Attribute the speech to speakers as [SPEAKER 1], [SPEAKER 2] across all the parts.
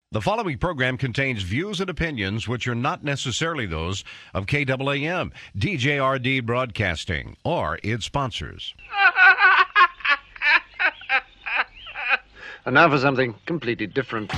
[SPEAKER 1] The following program contains views and opinions which are not necessarily those of KAAM, DJRD Broadcasting, or its sponsors.
[SPEAKER 2] And now for something completely different.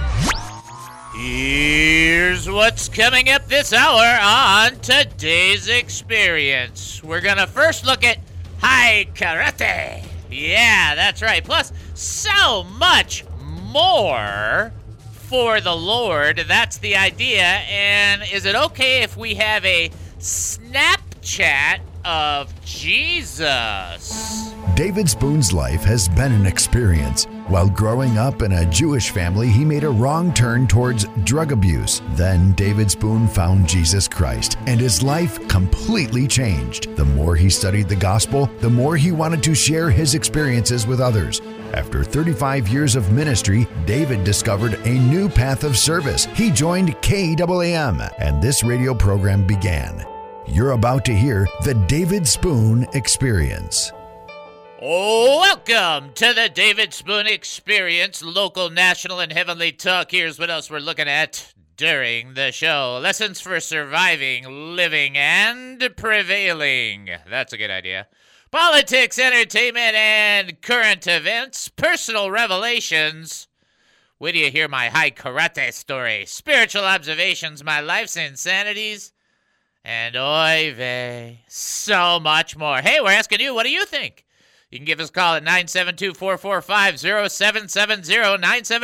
[SPEAKER 3] Here's what's coming up this hour on today's experience. We're going to first look at Hai Karate. Yeah, that's right. Plus, so much more for the Lord. That's the idea. And is it okay if we have a Snapchat of Jesus?
[SPEAKER 4] David Spoon's life has been an experience. While growing up in a Jewish family, he made a wrong turn towards drug abuse. Then David Spoon found Jesus Christ, and his life completely changed. The more he studied the gospel, the more he wanted to share his experiences with others. After 35 years of ministry, David discovered a new path of service. He joined KAAM, and this radio program began. You're about to hear the David Spoon Experience.
[SPEAKER 3] Welcome to the David Spoon Experience, local, national, and heavenly talk. Here's what else we're looking at during the show. Lessons for surviving, living, and prevailing. That's a good idea. Politics, entertainment, and current events. Personal revelations. Wait till you hear my Hai Karate story. Spiritual observations, my life's insanities. And oy vey, so much more. Hey, we're asking you, what do you think? You can give us a call at 972-445-0770,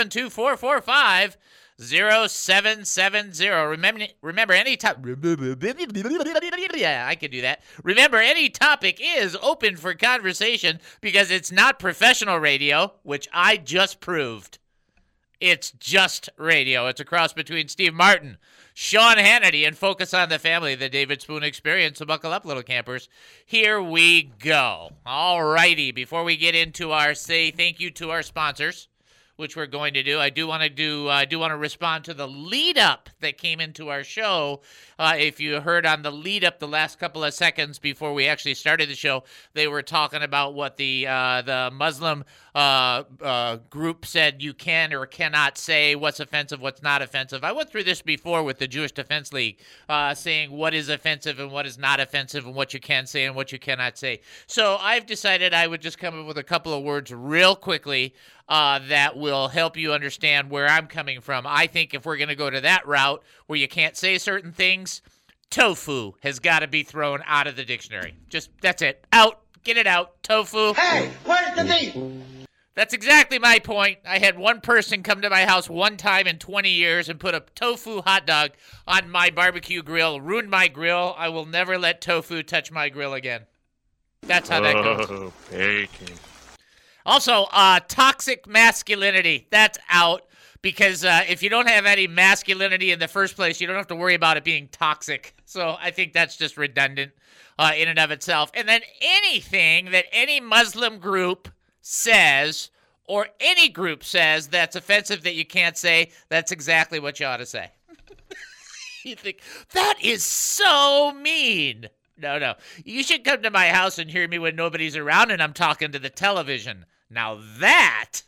[SPEAKER 3] 972-445-0770. Remember, any topic... Yeah, I can do that. Remember, any topic is open for conversation because it's not professional radio, which I just proved. It's just radio. It's a cross between Steve Martin, Sean Hannity, and Focus on the Family, the David Spoon Experience. So buckle up, little campers. Here we go. All righty. Before we get into our say thank you to our sponsors, which we're going to do, I do want to respond to the lead up that came into our show. If you heard on the lead up the last couple of seconds before we actually started the show, they were talking about what the Muslim group said you can or cannot say, what's offensive, what's not offensive. I went through this before with the Jewish Defense League, saying what is offensive and what is not offensive and what you can say and what you cannot say. So I've decided I would just come up with a couple of words real quickly that will help you understand where I'm coming from. I think if we're going to go to that route where you can't say certain things, tofu has got to be thrown out of the dictionary. Just, that's it. Out. Get it out. Tofu.
[SPEAKER 5] Hey, where's the meat?
[SPEAKER 3] That's exactly my point. I had one person come to my house one time in 20 years and put a tofu hot dog on my barbecue grill, ruined my grill. I will never let tofu touch my grill again. That's how that goes.
[SPEAKER 6] Bacon.
[SPEAKER 3] Also, toxic masculinity, that's out, because if you don't have any masculinity in the first place, you don't have to worry about it being toxic. So I think that's just redundant in and of itself. And then anything that any Muslim group says, or any group says that's offensive that you can't say, that's exactly what you ought to say. You think, that is so mean. No. You should come to my house and hear me when nobody's around and I'm talking to the television. Now that's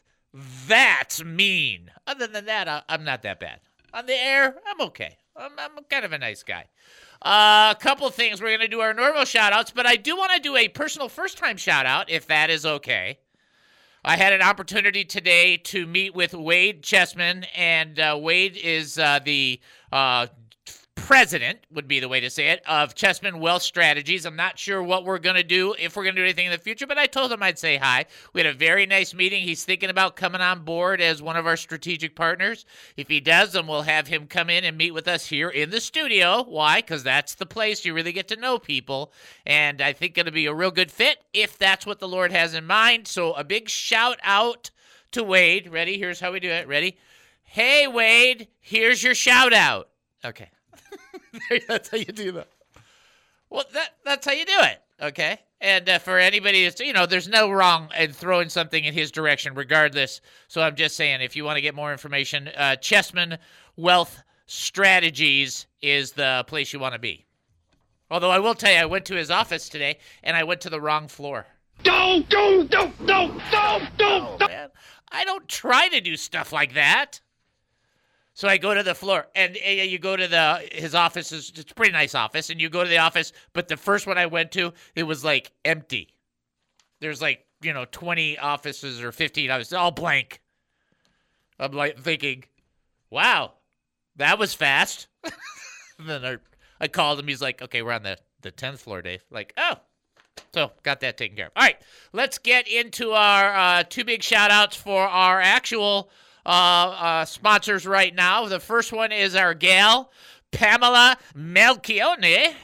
[SPEAKER 3] mean. Other than that, I'm not that bad. On the air, I'm okay. I'm kind of a nice guy. A couple things. We're going to do our normal shout-outs, but I do want to do a personal first-time shout-out, if that is okay. I had an opportunity today to meet with Wade Chessman, and Wade is the president, would be the way to say it, of Chessman Wealth Strategies. I'm not sure what we're going to do, if we're going to do anything in the future, but I told him I'd say hi. We had a very nice meeting. He's thinking about coming on board as one of our strategic partners. If he does, then we'll have him come in and meet with us here in the studio. Why? Because that's the place you really get to know people, and I think it'll be a real good fit if that's what the Lord has in mind. So a big shout out to Wade. Ready? Here's how we do it. Ready? Hey, Wade, here's your shout out. Okay. That's how you do that. Well, that's how you do it, okay? And for anybody that's, there's no wrong in throwing something in his direction regardless. So I'm just saying, if you want to get more information, Chessman Wealth Strategies is the place you want to be. Although I will tell you, I went to his office today, and I went to the wrong floor.
[SPEAKER 5] Don't.
[SPEAKER 3] Man, I don't try to do stuff like that. So I go to the floor, and you go to his office. It's a pretty nice office, and you go to the office, but the first one I went to, it was like empty. There's like, 20 offices or 15 offices, all blank. I'm like thinking, wow, that was fast. And then I called him. He's like, okay, we're on the 10th floor, Dave. Like, oh. So got that taken care of. All right, let's get into our two big shout-outs for our actual sponsors right now. The first one is our gal, Pamela Melchione.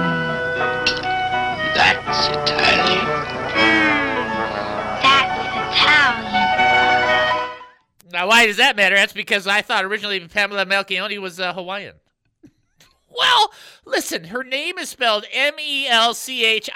[SPEAKER 5] That's Italian. That's Italian.
[SPEAKER 3] Now, why does that matter? That's because I thought originally Pamela Melchione was Hawaiian. Well, listen, her name is spelled Melchionna.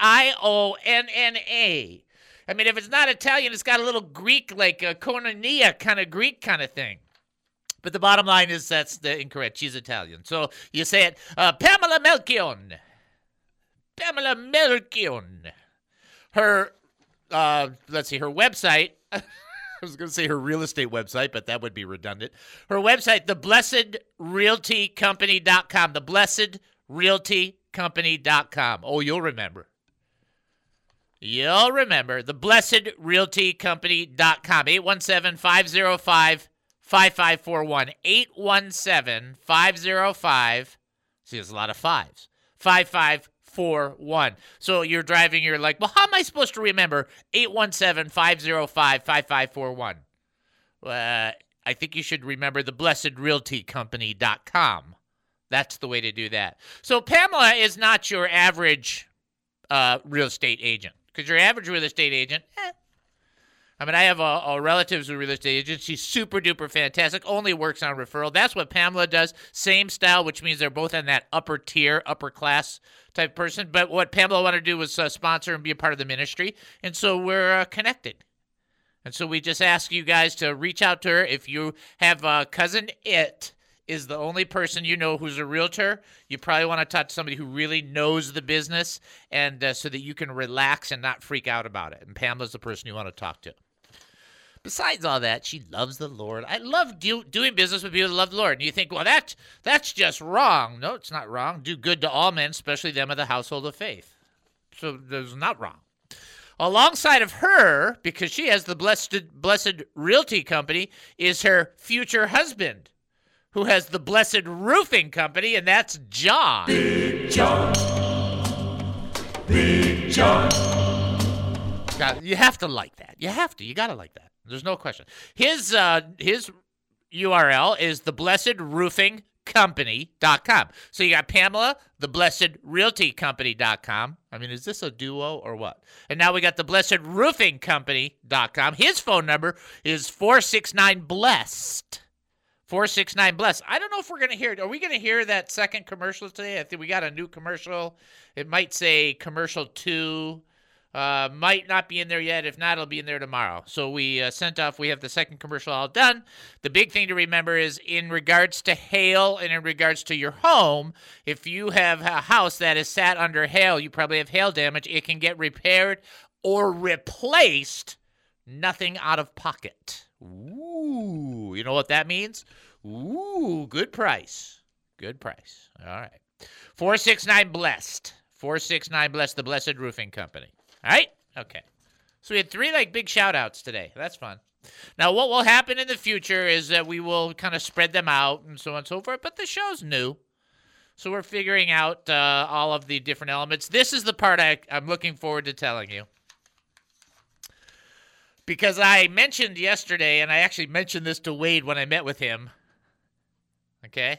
[SPEAKER 3] I mean, if it's not Italian, it's got a little Greek, like a koinonia kind of Greek kind of thing. But the bottom line is that's incorrect. She's Italian. So you say it, Pamela Melchione. Pamela Melchione. Her, let's see, her website. I was going to say her real estate website, but that would be redundant. Her website, theblessedrealtycompany.com. Theblessedrealtycompany.com. Oh, you'll remember. You'll remember. Theblessedrealtycompany.com. 817-505-5541. 817-505. See, there's a lot of fives. 5541. So you're driving, you're like, well, how am I supposed to remember 817-505-5541? I think you should remember theblessedrealtycompany.com. That's the way to do that. So Pamela is not your average real estate agent, because your average real estate agent, I mean, I have a relative who's a real estate agent. She's super duper fantastic, only works on referral. That's what Pamela does. Same style, which means they're both on that upper tier, upper class type person. But what Pamela wanted to do was sponsor and be a part of the ministry. And so we're connected. And so we just ask you guys to reach out to her. If you have a cousin, it is the only person you know who's a realtor, you probably want to talk to somebody who really knows the business, and so that you can relax and not freak out about it. And Pamela's the person you want to talk to. Besides all that, she loves the Lord. I love doing business with people who love the Lord. And you think, well, that's just wrong. No, it's not wrong. Do good to all men, especially them of the household of faith. So there's not wrong. Alongside of her, because she has the Blessed Realty Company, is her future husband, who has the Blessed Roofing Company, and that's John. Big John. Big John. You have to like that. You have to. You got to like that. There's no question. His URL is theblessedroofingcompany.com. So you got Pamela, theblessedrealtycompany.com. I mean, is this a duo or what? And now we got theblessedroofingcompany.com. His phone number is 469-BLESSED. 469-BLESSED. I don't know if we're going to hear it. Are we going to hear that second commercial today? I think we got a new commercial. It might say commercial 2. Might not be in there yet. If not, it'll be in there tomorrow. So we we have the second commercial all done. The big thing to remember is in regards to hail and in regards to your home, if you have a house that is sat under hail, you probably have hail damage, it can get repaired or replaced, nothing out of pocket. Ooh, you know what that means? Ooh, good price. Good price. All right. 469-BLESSED. 469-BLESSED, the Blessed Roofing Company. All right? Okay. So we had 3 big shout-outs today. That's fun. Now, what will happen in the future is that we will kind of spread them out and so on and so forth, but the show's new. So we're figuring out all of the different elements. This is the part I'm looking forward to telling you. Because I mentioned yesterday, and I actually mentioned this to Wade when I met with him. Okay?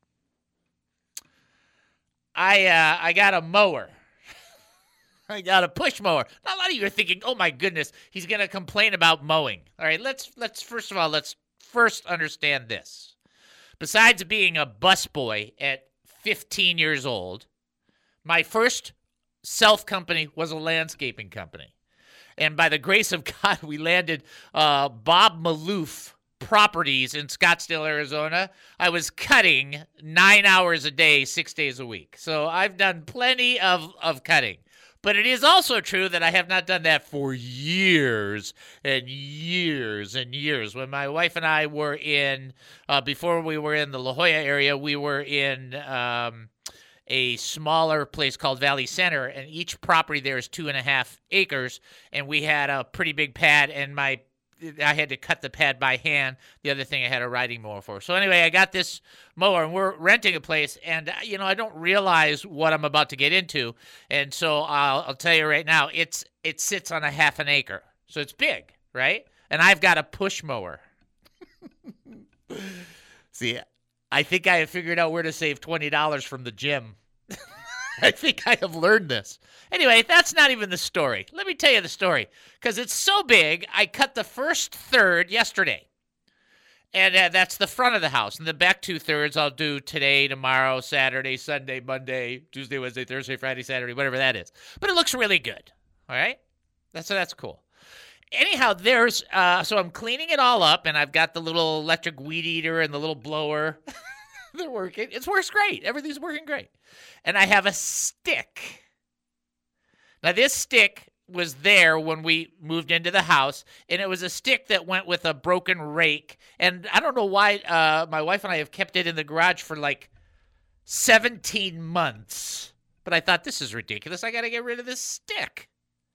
[SPEAKER 3] I got a mower. I got a push mower. Now, a lot of you are thinking, "Oh my goodness, he's going to complain about mowing." All right, let's first of all, let's first understand this. Besides being a busboy at 15 years old, my first self-company was a landscaping company. And by the grace of God, we landed Bob Maloof Properties in Scottsdale, Arizona. I was cutting 9 hours a day, 6 days a week. So I've done plenty of cutting. But it is also true that I have not done that for years and years and years. When my wife and I were in, before we were in the La Jolla area, we were in a smaller place called Valley Center, and each property there is 2.5 acres, and we had a pretty big pad, and I had to cut the pad by hand. The other thing I had a riding mower for. So anyway, I got this mower, and we're renting a place, and I don't realize what I'm about to get into, and so I'll tell you right now, it sits on 1/2 acre, so it's big, right? And I've got a push mower. See, I think I have figured out where to save $20 from the gym. I think I have learned this. Anyway, that's not even the story. Let me tell you the story. Because it's so big, I cut the first third yesterday. And that's the front of the house. And the back 2/3 I'll do today, tomorrow, Saturday, Sunday, Monday, Tuesday, Wednesday, Thursday, Friday, Saturday, whatever that is. But it looks really good. All right? That's cool. Anyhow, so I'm cleaning it all up, and I've got the little electric weed eater and the little blower. They're working. It works great. Everything's working great. And I have a stick. Now, this stick was there when we moved into the house, and it was a stick that went with a broken rake. And I don't know why my wife and I have kept it in the garage for like 17 months. But I thought, this is ridiculous. I got to get rid of this stick.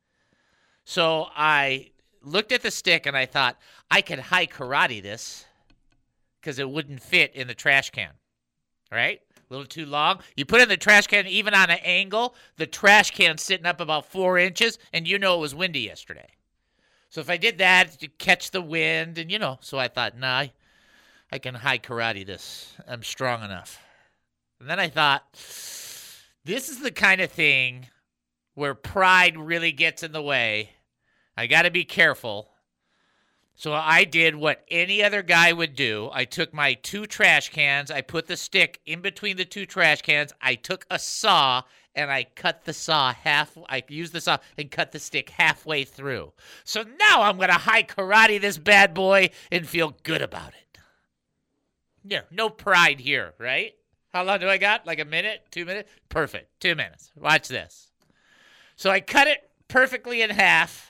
[SPEAKER 3] So I looked at the stick, and I thought, I could high karate this because it wouldn't fit in the trash can. All right? A little too long. You put it in the trash can, even on an angle, the trash can's sitting up about 4 inches, and it was windy yesterday. So if I did that, to catch the wind, and so I thought, nah, I can high karate this. I'm strong enough. And then I thought, this is the kind of thing where pride really gets in the way. I got to be careful. So I did what any other guy would do. I took my 2 trash cans. I put the stick in between the 2 trash cans. I took a saw, and I cut the saw I used the saw and cut the stick halfway through. So now I'm going to high karate this bad boy and feel good about it. Yeah, no pride here, right? How long do I got? Like a minute? 2 minutes? Perfect. 2 minutes. Watch this. So I cut it perfectly in half.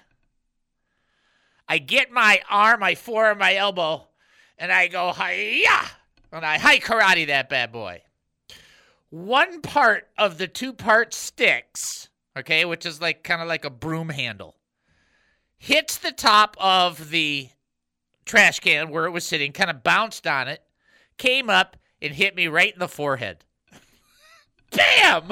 [SPEAKER 3] I get my arm, my forearm, my elbow, and I go, hi-ya! And I high karate that bad boy. One part of the 2-part sticks, okay, which is kind of like a broom handle, hits the top of the trash can where it was sitting, kind of bounced on it, came up, and hit me right in the forehead. Bam!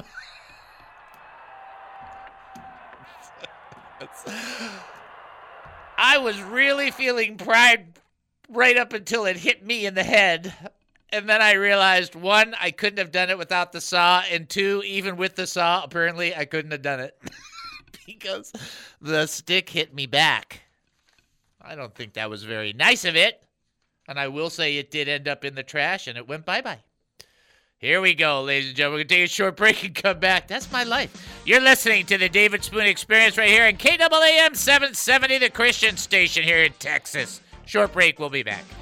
[SPEAKER 3] I was really feeling pride right up until it hit me in the head. And then I realized, 1, I couldn't have done it without the saw. And 2, even with the saw, apparently I couldn't have done it because the stick hit me back. I don't think that was very nice of it. And I will say it did end up in the trash, and it went bye-bye. Here we go, ladies and gentlemen. We're going to take a short break and come back. That's my life. You're listening to the David Spoon Experience right here on KAAM 770, the Christian station here in Texas. Short break. We'll be back.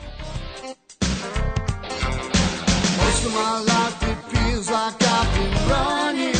[SPEAKER 6] Most of my life it feels like I've been running.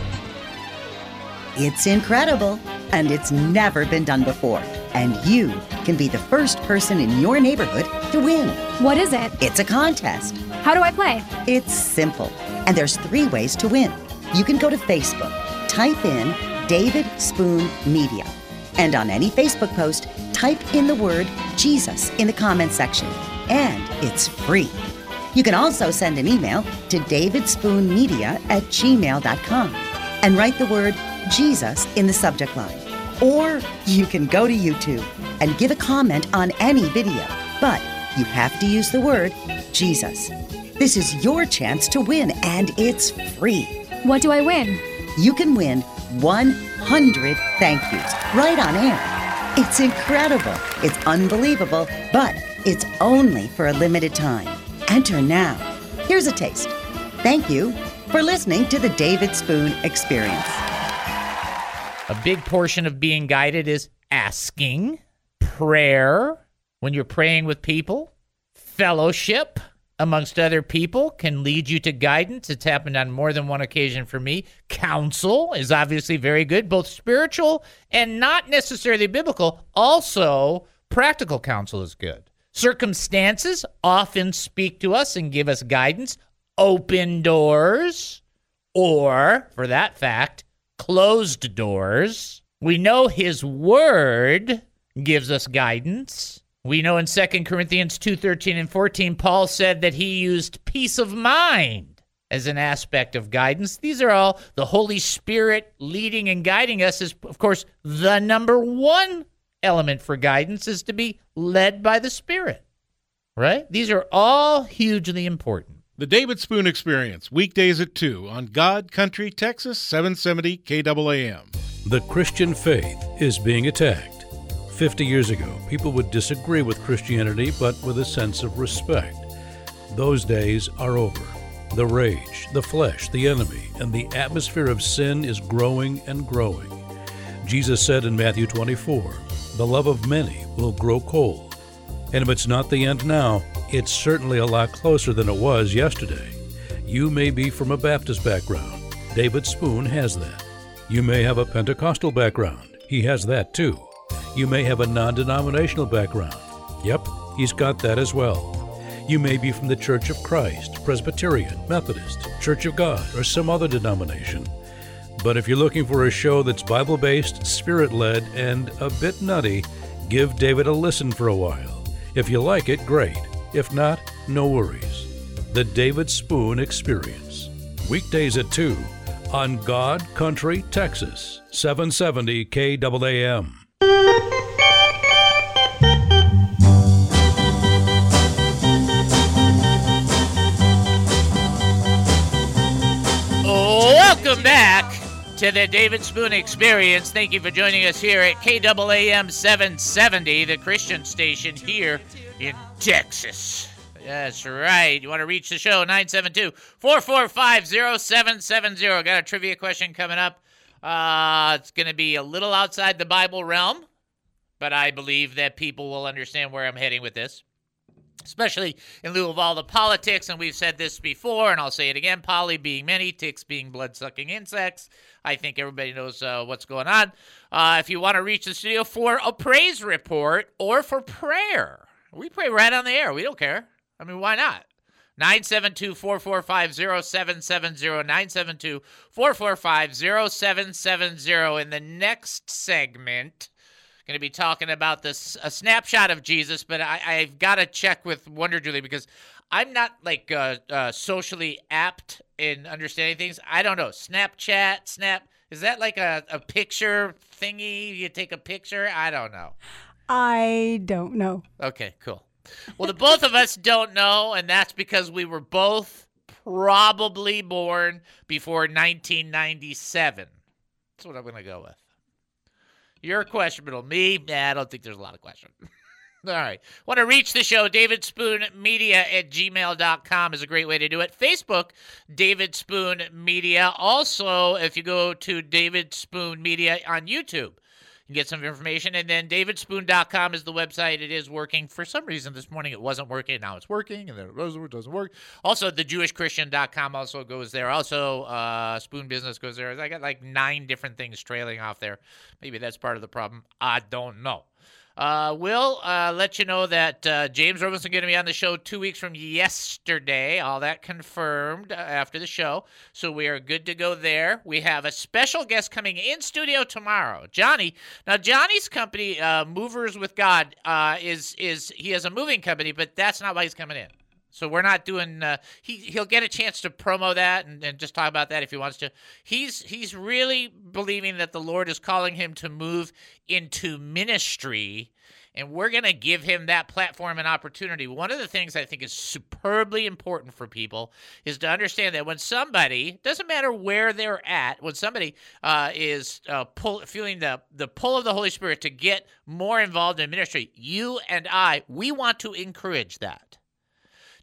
[SPEAKER 7] It's incredible, and it's never been done before. And you can be the first person in your neighborhood to win.
[SPEAKER 8] What is it?
[SPEAKER 7] It's a contest.
[SPEAKER 8] How do I play?
[SPEAKER 7] It's simple, and there's 3 ways to win. You can go to Facebook, type in David Spoon Media, and on any Facebook post, type in the word Jesus in the comments section, and it's free. You can also send an email to davidspoonmedia@gmail.com and write the word Jesus in the subject line. Or you can go to YouTube and give a comment on any video, but you have to use the word Jesus. This is your chance to win, and it's free.
[SPEAKER 8] What do I win?
[SPEAKER 7] You can win 100 thank yous right on air. It's incredible. It's unbelievable, but it's only for a limited time. Enter now. Here's a taste. Thank you for listening to the David Spoon Experience.
[SPEAKER 3] A big portion of being guided is asking, prayer, when you're praying with people, fellowship, amongst other people, can lead you to guidance. It's happened on more than one occasion for me. Counsel is obviously very good, both spiritual and not necessarily biblical. Also, practical counsel is good. Circumstances often speak to us and give us guidance. Open doors, or, for that fact, closed doors. We know his word gives us guidance. We know in 2 Corinthians 2:13 and 14, Paul said that he used peace of mind as an aspect of guidance. These are all the Holy Spirit leading and guiding us is, of course, the number one element for guidance is to be led by the Spirit, right? These are all hugely important.
[SPEAKER 9] The David Spoon Experience, weekdays at 2 on God Country, Texas, 770 KAAM.
[SPEAKER 10] The Christian faith is being attacked. 50 years ago, people would disagree with Christianity, but with a sense of respect. Those days are over. The rage, the flesh, the enemy, and the atmosphere of sin is growing and growing. Jesus said in Matthew 24, the love of many will grow cold. And if it's not the end now, it's certainly a lot closer than it was yesterday. You may be from a Baptist background. David Spoon has that. You may have a Pentecostal background. He has that too. You may have a non-denominational background. Yep, he's got that as well. You may be from the Church of Christ, Presbyterian, Methodist, Church of God, or some other denomination. But if you're looking for a show that's Bible-based, Spirit-led, and a bit nutty, give David a listen for a while. If you like it, great. If not, no worries. The David Spoon Experience. Weekdays at 2 on God Country, Texas, 770 KAAM.
[SPEAKER 3] Welcome back to the David Spoon Experience. Thank you for joining us here at KAAM 770, the Christian station here in Texas. That's right. You want to reach the show, 972-445-0770. Got a trivia question coming up. It's going to be a little outside the Bible realm, but I believe that people will understand where I'm heading with this, especially in lieu of all the politics. And we've said this before, and I'll say it again, poly being many, ticks being blood-sucking insects. I think everybody knows what's going on. If you want to reach the studio for a praise report or for prayer, we pray right on the air. We don't care. I mean, why not? 972-445-0770, 972-445-0770. In the next segment, going to be talking about a snapshot of Jesus, but I've got to check with Wonder Julie because I'm not like socially apt in understanding things. I don't know. Snapchat, is that like a picture thingy? You take a picture? I don't know.
[SPEAKER 11] I don't know.
[SPEAKER 3] Okay, cool. Well, the both of us don't know, and that's because we were both probably born before 1997. That's what I'm going to go with. You're questionable. Me? Nah, I don't think there's a lot of question. All right. Want to reach the show, davidspoonmedia@gmail.com is a great way to do it. Facebook, David Spoon Media. Also, if you go to David Spoon Media on YouTube, you can get some information. And then davidspoon.com is the website. It is working. For some reason this morning it wasn't working. Now it's working, and then it doesn't work. Also, thejewishchristian.com also goes there. Also, Spoon Business goes there. I got like 9 different things trailing off there. Maybe that's part of the problem. I don't know. We'll let you know that James Robinson going to be on the show 2 weeks from yesterday. All that confirmed after the show. So we are good to go there. We have a special guest coming in studio tomorrow, Johnny. Now, Johnny's company, Movers with God, he has a moving company, but that's not why he's coming in. So we're not doing. He'll get a chance to promo that and just talk about that if he wants to. He's really believing that the Lord is calling him to move into ministry, and we're going to give him that platform and opportunity. One of the things I think is superbly important for people is to understand that when somebody, doesn't matter where they're at, when somebody is feeling the pull of the Holy Spirit to get more involved in ministry, you and I, we want to encourage that.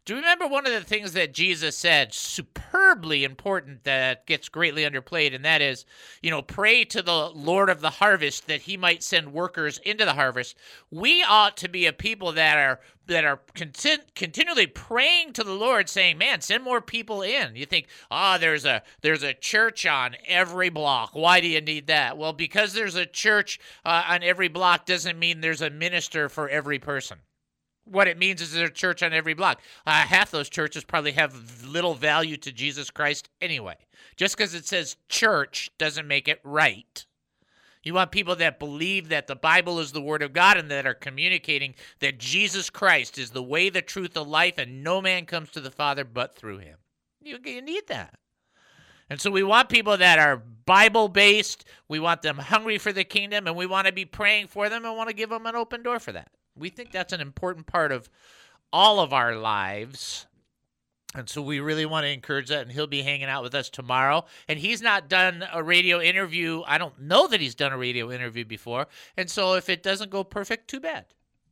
[SPEAKER 3] Do you remember one of the things that Jesus said, superbly important, that gets greatly underplayed, and that is, pray to the Lord of the harvest that he might send workers into the harvest. We ought to be a people that are continually praying to the Lord, saying, man, send more people in. You think, there's a church on every block. Why do you need that? Well, because there's a church on every block doesn't mean there's a minister for every person. What it means is there's a church on every block. Half those churches probably have little value to Jesus Christ anyway. Just because it says church doesn't make it right. You want people that believe that the Bible is the Word of God and that are communicating that Jesus Christ is the way, the truth, the life, and no man comes to the Father but through him. You need that. And so we want people that are Bible-based. We want them hungry for the kingdom, and we want to be praying for them and want to give them an open door for that. We think that's an important part of all of our lives. And so we really want to encourage that, and he'll be hanging out with us tomorrow. And he's not done a radio interview. I don't know that he's done a radio interview before. And so if it doesn't go perfect, too bad.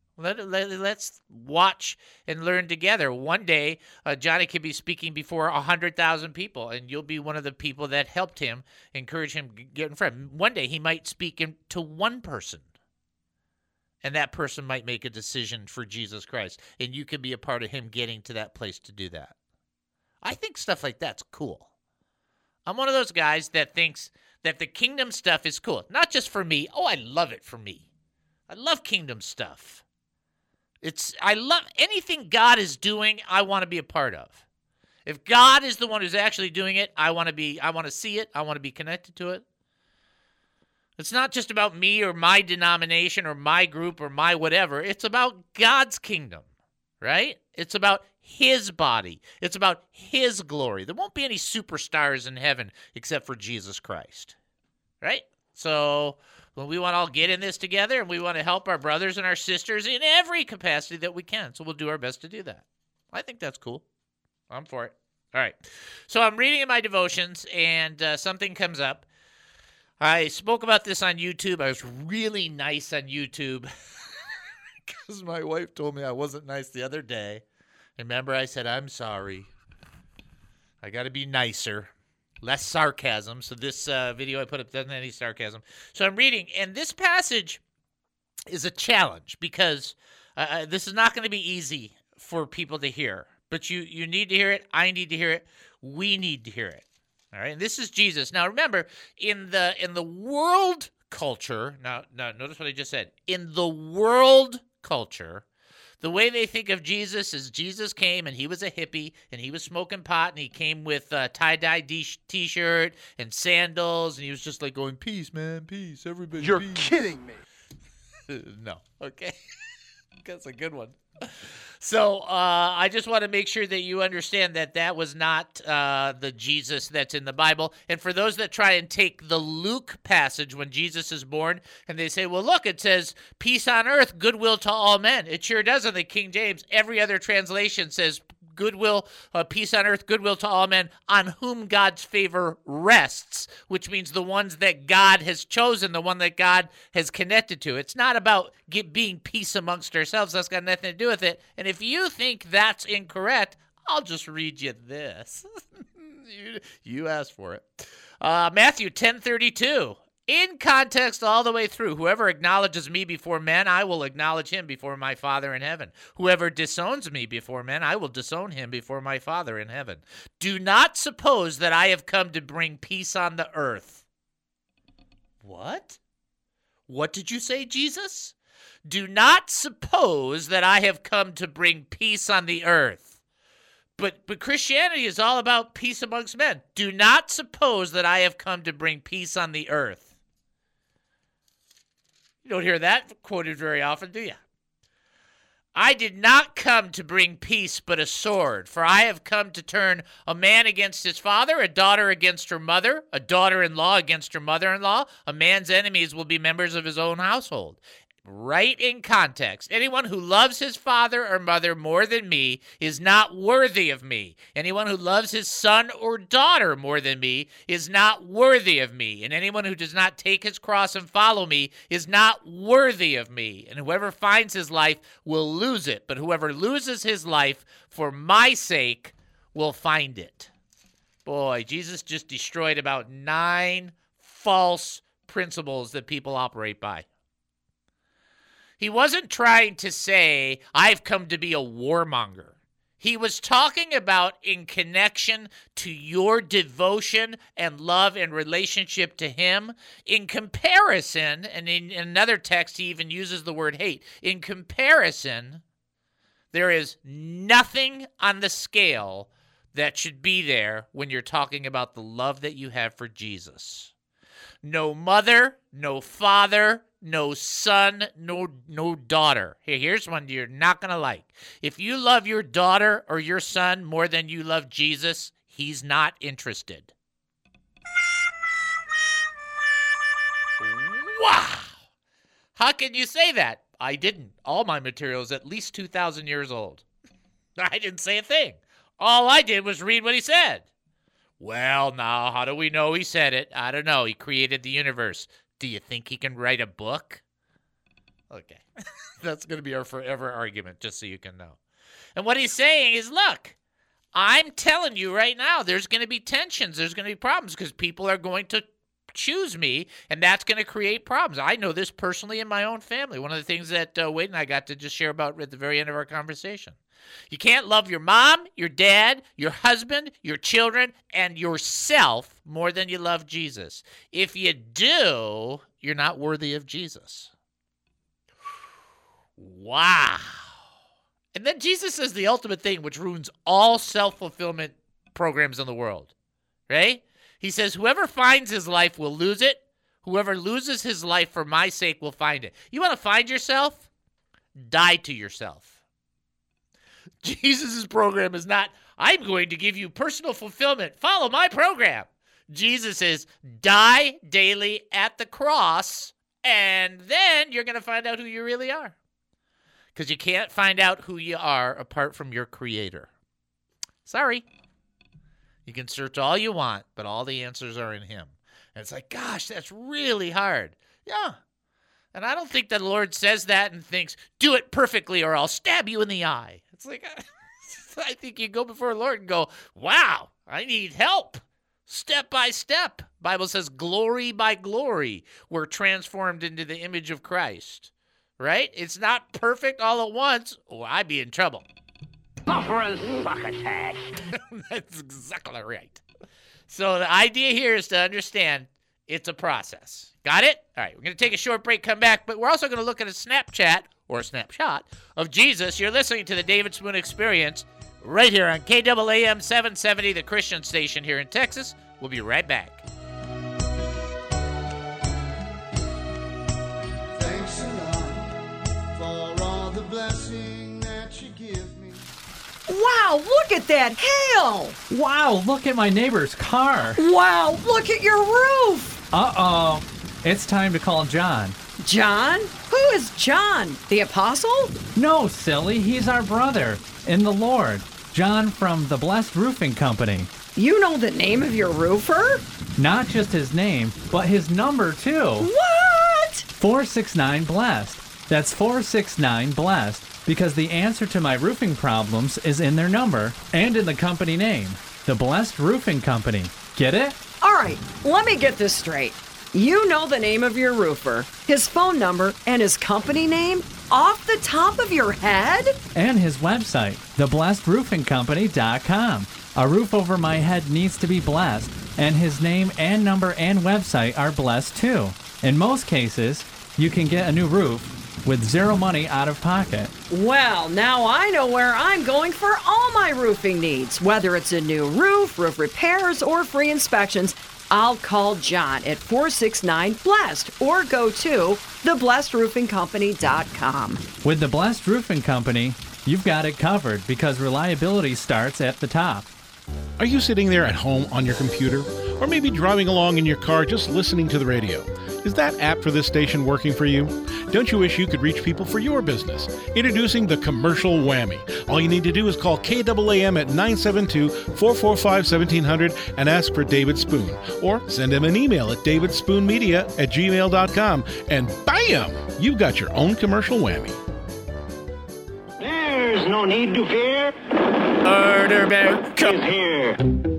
[SPEAKER 3] Let's watch and learn together. One day, Johnny could be speaking before 100,000 people, and you'll be one of the people that helped him, encourage him get in front. One day, he might speak to one person. And that person might make a decision for Jesus Christ. And you can be a part of him getting to that place to do that. I think stuff like that's cool. I'm one of those guys that thinks that the kingdom stuff is cool. Not just for me. Oh, I love it for me. I love kingdom stuff. I love anything God is doing, I want to be a part of. If God is the one who's actually doing it, I want to see it. I want to be connected to it. It's not just about me or my denomination or my group or my whatever. It's about God's kingdom, right? It's about his body. It's about his glory. There won't be any superstars in heaven except for Jesus Christ, right? So we want to all get in this together, and we want to help our brothers and our sisters in every capacity that we can. So we'll do our best to do that. I think that's cool. I'm for it. All right. So I'm reading in my devotions, and something comes up. I spoke about this on YouTube. I was really nice on YouTube because my wife told me I wasn't nice the other day. Remember, I said, I'm sorry. I got to be nicer. Less sarcasm. So this video I put up doesn't have any sarcasm. So I'm reading, and this passage is a challenge because this is not going to be easy for people to hear. But you need to hear it. I need to hear it. We need to hear it. All right, and this is Jesus. Now, remember, in the world culture, now notice what I just said. In the world culture, the way they think of Jesus is Jesus came and he was a hippie and he was smoking pot and he came with a tie-dye t-shirt and sandals and he was just like going, peace, man, peace, everybody,
[SPEAKER 12] You're
[SPEAKER 3] peace.
[SPEAKER 12] kidding me.
[SPEAKER 3] No, okay. That's a good one. So I just want to make sure that you understand that was not the Jesus that's in the Bible. And for those that try and take the Luke passage when Jesus is born, and they say, well, look, it says peace on earth, goodwill to all men. It sure does in the King James. Every other translation says goodwill, peace on earth, goodwill to all men, on whom God's favor rests, which means the ones that God has chosen, the one that God has connected to. It's not about being peace amongst ourselves. That's got nothing to do with it. And if you think that's incorrect, I'll just read you this. You asked for it. Matthew 10:32. In context all the way through, whoever acknowledges me before men, I will acknowledge him before my Father in heaven. Whoever disowns me before men, I will disown him before my Father in heaven. Do not suppose that I have come to bring peace on the earth. What? What did you say, Jesus? Do not suppose that I have come to bring peace on the earth. But Christianity is all about peace amongst men. Do not suppose that I have come to bring peace on the earth. You don't hear that quoted very often, do you? I did not come to bring peace but a sword, for I have come to turn a man against his father, a daughter against her mother, a daughter-in-law against her mother-in-law. A man's enemies will be members of his own household. right in context. Anyone who loves his father or mother more than me is not worthy of me. Anyone who loves his son or daughter more than me is not worthy of me. And anyone who does not take his cross and follow me is not worthy of me. And whoever finds his life will lose it. But whoever loses his life for my sake will find it. Boy, Jesus just destroyed about 9 false principles that people operate by. He wasn't trying to say, I've come to be a warmonger. He was talking about in connection to your devotion and love and relationship to him. In comparison, and in another text he even uses the word hate. In comparison, there is nothing on the scale that should be there when you're talking about the love that you have for Jesus. No mother, no father, no son, no daughter. Here's one you're not going to like. If you love your daughter or your son more than you love Jesus, he's not interested. Wow! How can you say that? I didn't. All my material is at least 2,000 years old. I didn't say a thing. All I did was read what he said. Well, now, how do we know he said it? I don't know. He created the universe. Do you think he can write a book? Okay. That's going to be our forever argument, just so you can know. And what he's saying is, look, I'm telling you right now, there's going to be tensions. There's going to be problems because people are going to choose me, and that's going to create problems. I know this personally in my own family. One of the things that Wade and I got to just share about at the very end of our conversation. You can't love your mom, your dad, your husband, your children, and yourself more than you love Jesus. If you do, you're not worthy of Jesus. Wow. And then Jesus says the ultimate thing, which ruins all self-fulfillment programs in the world, right? He says, whoever finds his life will lose it. Whoever loses his life for my sake will find it. You want to find yourself? Die to yourself. Jesus' program is not, I'm going to give you personal fulfillment. Follow my program. Jesus is, die daily at the cross, and then you're going to find out who you really are. Because you can't find out who you are apart from your Creator. Sorry. You can search all you want, but all the answers are in him. And it's like, gosh, that's really hard. Yeah. And I don't think the Lord says that and thinks, do it perfectly or I'll stab you in the eye. It's like, I think you go before the Lord and go, wow, I need help. Step by step. Bible says glory by glory, we're transformed into the image of Christ. Right? It's not perfect all at once, or I'd be in trouble.
[SPEAKER 13] For a succotash.
[SPEAKER 3] That's exactly right. So the idea here is to understand it's a process. Got it? All right, we're going to take a short break, come back, but we're also going to look at a Snapchat or a snapshot of Jesus. You're listening to the David Spoon Experience right here on KAAM 770, the Christian station here in Texas. We'll be right back.
[SPEAKER 6] Thanks a lot for all the blessing that you give me.
[SPEAKER 14] Wow, look at that hail!
[SPEAKER 15] Wow, look at my neighbor's car.
[SPEAKER 14] Wow, look at your roof!
[SPEAKER 15] Uh-oh. It's time to call John.
[SPEAKER 14] John? Who is John? The apostle?
[SPEAKER 15] No, silly. He's our brother in the Lord. John from the Blessed Roofing Company.
[SPEAKER 14] You know the name of your roofer?
[SPEAKER 15] Not just his name, but his number, too.
[SPEAKER 14] What?
[SPEAKER 15] 469 Blessed. That's 469 Blessed, because the answer to my roofing problems is in their number and in the company name. The Blessed Roofing Company. Get it?
[SPEAKER 14] All right, let me get this straight. You know the name of your roofer, his phone number, and his company name off the top of your head?
[SPEAKER 15] And his website, theblessedroofingcompany.com. A roof over my head needs to be blessed, and his name and number and website are blessed too. In most cases, you can get a new roof with zero money out of pocket.
[SPEAKER 14] Well, now I know where I'm going for all my roofing needs. Whether it's a new roof, roof repairs, or free inspections, I'll call John at 469-BLESSED or go to theblessedroofingcompany.com.
[SPEAKER 15] With the Blessed Roofing Company, you've got it covered because reliability starts at the top.
[SPEAKER 9] Are you sitting there at home on your computer, or maybe driving along in your car just listening to the radio. Is that app for this station working for you? Don't you wish you could reach people for your business? Introducing the Commercial Whammy. All you need to do is call KAAM at 972-445-1700 and ask for David Spoon. Or send him an email at davidspoonmedia@gmail.com, and bam! You've got your own commercial whammy.
[SPEAKER 13] There's no need to fear.
[SPEAKER 3] Carter Bear
[SPEAKER 13] is here.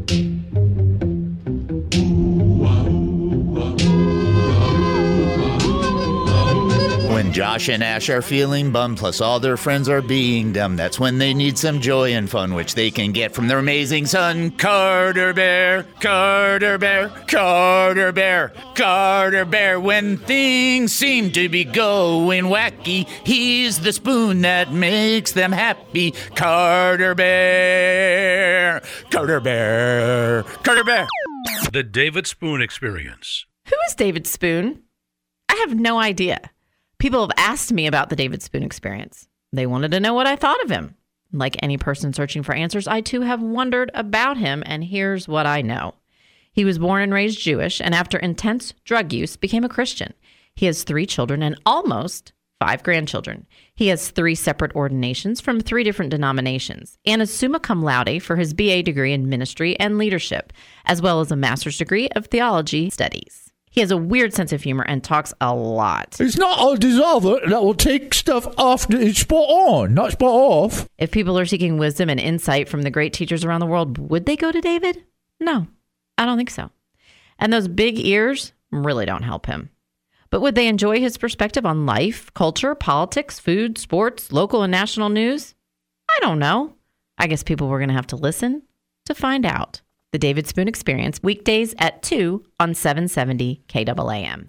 [SPEAKER 16] When Josh and Ash are feeling bummed, plus all their friends are being dumb, that's when they need some joy and fun, which they can get from their amazing son, Carter Bear, Carter Bear, Carter Bear, Carter Bear. When things seem to be going wacky, he's the spoon that makes them happy. Carter Bear, Carter Bear, Carter Bear.
[SPEAKER 10] The David Spoon Experience.
[SPEAKER 17] Who is David Spoon? I have no idea. People have asked me about the David Spoon Experience. They wanted to know what I thought of him. Like any person searching for answers, I too have wondered about him, and here's what I know. He was born and raised Jewish, and after intense drug use, became a Christian. He has 3 children and almost 5 grandchildren. He has 3 separate ordinations from 3 different denominations, and is summa cum laude for his BA degree in ministry and leadership, as well as a master's degree of theology studies. He has a weird sense of humor and talks a lot.
[SPEAKER 18] It's not a dissolver that will take stuff after it's spot on, not spot off.
[SPEAKER 17] If people are seeking wisdom and insight from the great teachers around the world, would they go to David? No, I don't think so. And those big ears really don't help him. But would they enjoy his perspective on life, culture, politics, food, sports, local and national news? I don't know. I guess people were going to have to listen to find out. The David Spoon Experience, weekdays at 2 on 770 KAAM.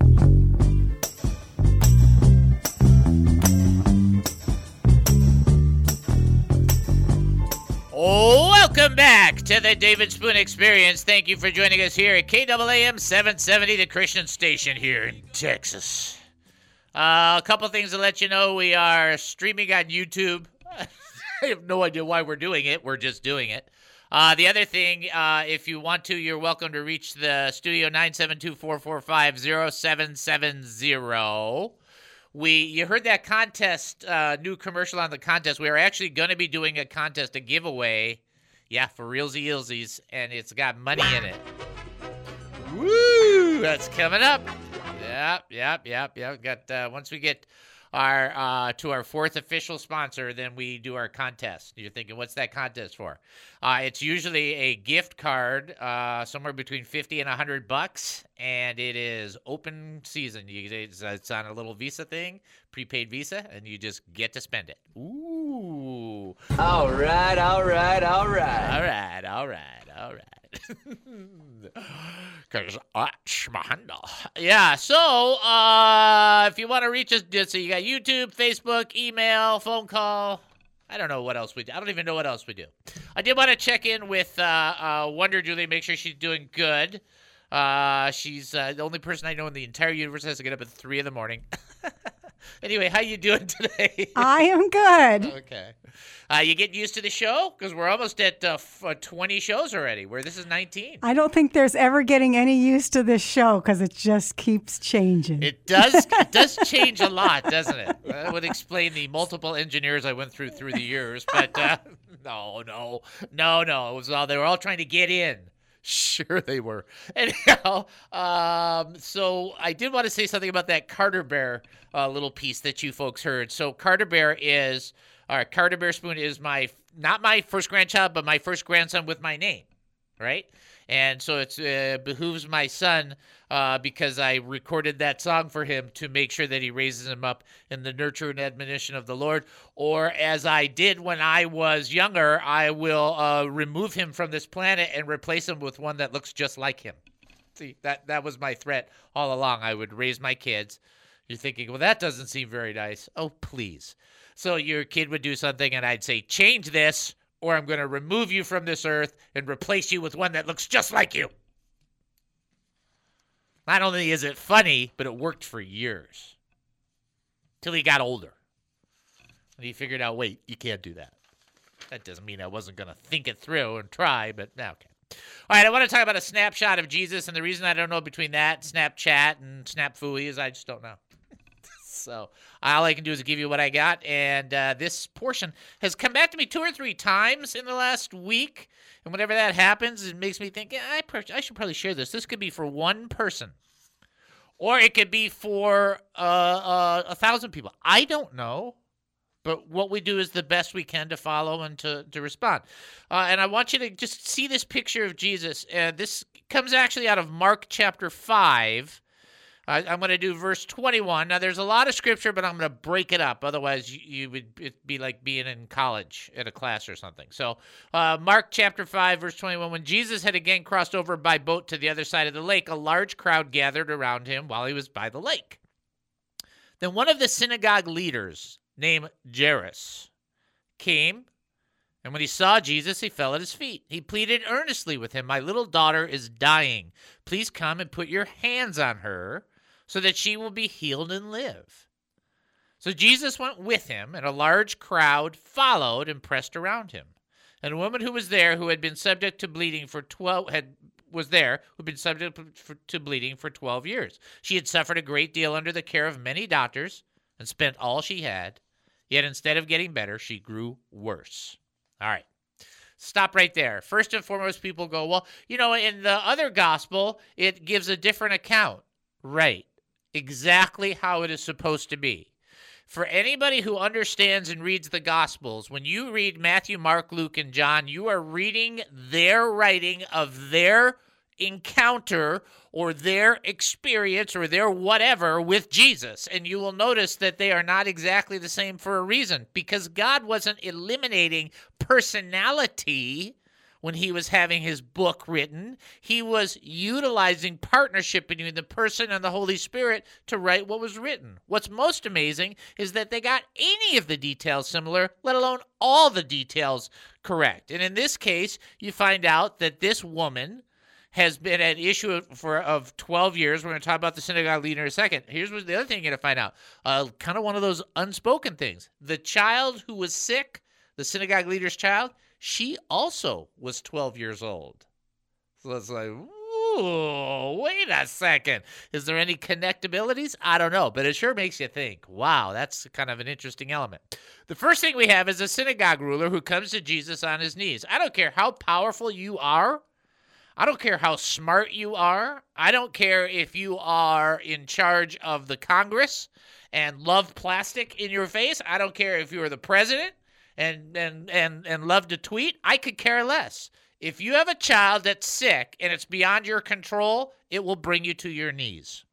[SPEAKER 3] Welcome back to the David Spoon Experience. Thank you for joining us here at KAAM 770, the Christian station here in Texas. A couple things to let you know. We are streaming on YouTube. I have no idea why we're doing it. We're just doing it. The other thing, if you want to, you're welcome to reach the studio 972-445-0770. You heard that contest, new commercial on the contest. We are actually going to be doing a contest, a giveaway. Yeah, for realsies, and it's got money in it. Woo! That's coming up. Yep. Got once we get our to our 4th official sponsor, then we do our contest. You're thinking, what's that contest for? It's usually a gift card, somewhere between $50 and $100, and it is open season. It's on a little Visa thing, prepaid Visa, and you just get to spend it. Ooh! All right. Because that's my handle. Yeah, so if you want to reach us, so you got YouTube, Facebook, email, phone call. I don't know what else we do. I don't even know what else we do. I did want to check in with Wonder Julie, make sure she's doing good. She's the only person I know in the entire universe that has to get up at 3 in the morning. Anyway, how you doing today?
[SPEAKER 11] I am good.
[SPEAKER 3] Okay. You getting used to the show? Because we're almost at 20 shows already, where this is 19.
[SPEAKER 11] I don't think there's ever getting any use to this show because it just keeps changing.
[SPEAKER 3] It does change a lot, doesn't it? That would explain the multiple engineers I went through the years. But no. It was all, they were all trying to get in. Sure they were. Anyhow, so I did want to say something about that Carter Bear little piece that you folks heard. So Carter Bear Spoon is not my first grandchild, but my first grandson with my name, right? And so it behooves my son, because I recorded that song for him, to make sure that he raises him up in the nurture and admonition of the Lord. Or as I did when I was younger, I will remove him from this planet and replace him with one that looks just like him. See, that was my threat all along. I would raise my kids. You're thinking, well, that doesn't seem very nice. Oh, please. So your kid would do something, and I'd say, change this, or I'm going to remove you from this earth and replace you with one that looks just like you. Not only is it funny, but it worked for years. Till he got older. And he figured out, wait, you can't do that. That doesn't mean I wasn't going to think it through and try, but okay. All right, I want to talk about a snapshot of Jesus, and the reason I don't know between that, Snapchat, and Snapfooey is I just don't know. So all I can do is give you what I got, and this portion has come back to me 2 or 3 times in the last week, and whenever that happens, it makes me think, I should probably share this. This could be for one person, or it could be for 1,000 people. I don't know. But what we do is the best we can to follow and to respond. And I want you to just see this picture of Jesus. This comes actually out of Mark chapter 5. I'm going to do verse 21. Now, there's a lot of scripture, but I'm going to break it up. Otherwise, it'd be like being in college at a class or something. So Mark chapter 5, verse 21. When Jesus had again crossed over by boat to the other side of the lake, a large crowd gathered around him while he was by the lake. Then one of the synagogue leaders, named Jairus, came, and when he saw Jesus, he fell at his feet. He pleaded earnestly with him, "My little daughter is dying. Please come and put your hands on her so that she will be healed and live." So Jesus went with him, and a large crowd followed and pressed around him. And a woman who was there, who had been subject to bleeding for 12 years. She had suffered a great deal under the care of many doctors and spent all she had. Yet instead of getting better, she grew worse. All right. Stop right there. First and foremost, people go, well, in the other gospel, it gives a different account. Right. Exactly how it is supposed to be. For anybody who understands and reads the gospels, when you read Matthew, Mark, Luke, and John, you are reading their writing of their encounter or their experience or their whatever with Jesus. And you will notice that they are not exactly the same for a reason, because God wasn't eliminating personality when he was having his book written. He was utilizing partnership between the person and the Holy Spirit to write what was written. What's most amazing is that they got any of the details similar, let alone all the details correct. And in this case, you find out that this woman has been at issue of 12 years. We're going to talk about the synagogue leader in a second. Here's what the other thing you're going to find out. Kind of one of those unspoken things. The child who was sick, the synagogue leader's child, she also was 12 years old. So it's like, ooh, wait a second. Is there any connectabilities? I don't know, but it sure makes you think, wow, that's kind of an interesting element. The first thing we have is a synagogue ruler who comes to Jesus on his knees. I don't care how powerful you are. I don't care how smart you are. I don't care if you are in charge of the Congress and love plastic in your face. I don't care if you're the president and love to tweet. I could care less. If you have a child that's sick and it's beyond your control, it will bring you to your knees.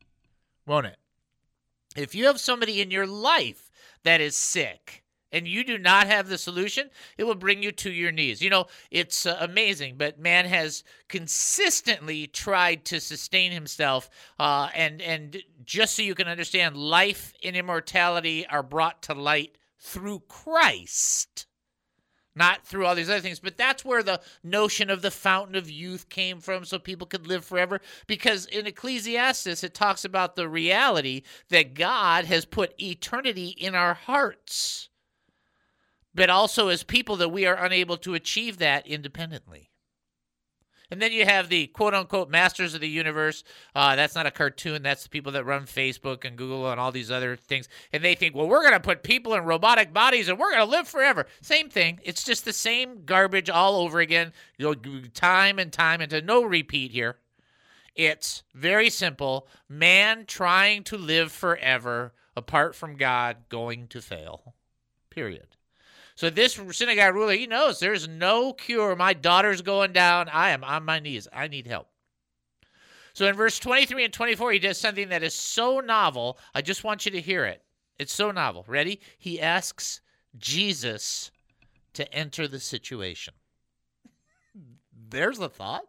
[SPEAKER 3] Won't it? If you have somebody in your life that is sick and you do not have the solution, it will bring you to your knees. It's amazing, but man has consistently tried to sustain himself. And just so you can understand, life and immortality are brought to light through Christ, not through all these other things. But that's where the notion of the fountain of youth came from, so people could live forever. Because in Ecclesiastes, it talks about the reality that God has put eternity in our hearts, but also as people that we are unable to achieve that independently. And then you have the quote-unquote masters of the universe. That's not a cartoon. That's the people that run Facebook and Google and all these other things. And they think, well, we're going to put people in robotic bodies and we're going to live forever. Same thing. It's just the same garbage all over again. Time and time, and no repeat here. It's very simple. Man trying to live forever apart from God going to fail. Period. So this synagogue ruler, he knows there's no cure. My daughter's going down. I am on my knees. I need help. So in verse 23 and 24, he does something that is so novel. I just want you to hear it. It's so novel. Ready? He asks Jesus to enter the situation. There's a thought.